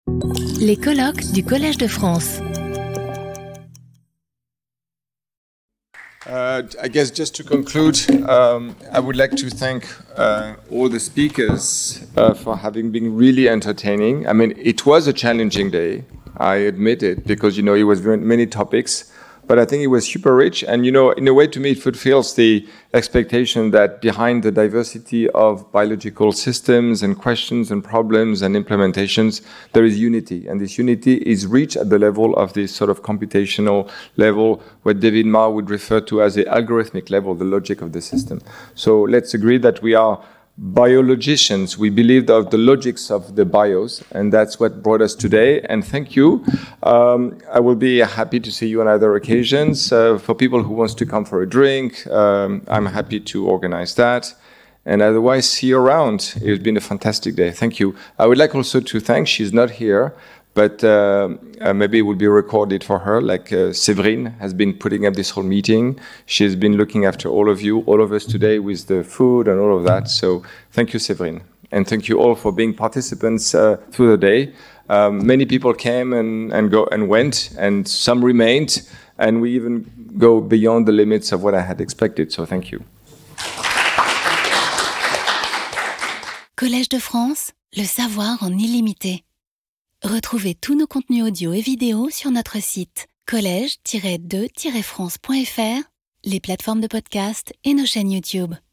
Les colloques du Collège de France. I guess just to conclude, I would like to thank all the speakers for having been really entertaining. I mean, it was a challenging day, I admit it, because, it was very many topics, but I think it was super rich. And, in a way, to me, it fulfills the expectation that behind the diversity of biological systems and questions and problems and implementations, there is unity. And this unity is reached at the level of this sort of computational level, what David Marr would refer to as the algorithmic level, the logic of the system. So let's agree that we are biologicians. We believe of the logics of the bios, and that's what brought us today. And thank you. I will be happy to see you on other occasions. For people who wants to come for a drink, I'm happy to organize that. And otherwise, see you around. It's been a fantastic day. Thank you. I would like also to thank, she's not here, but maybe it will be recorded for her, like Séverine has been putting up this whole meeting. She's been looking after all of you, all of us today with the food and all of that. So thank you, Séverine. And thank you all for being participants through the day. Many people came and went, and some remained, and we even go beyond the limits of what I had expected. So thank you. Collège de France, le savoir en illimité. Retrouvez tous nos contenus audio et vidéo sur notre site collège-2-france.fr, les plateformes de podcast et nos chaînes YouTube.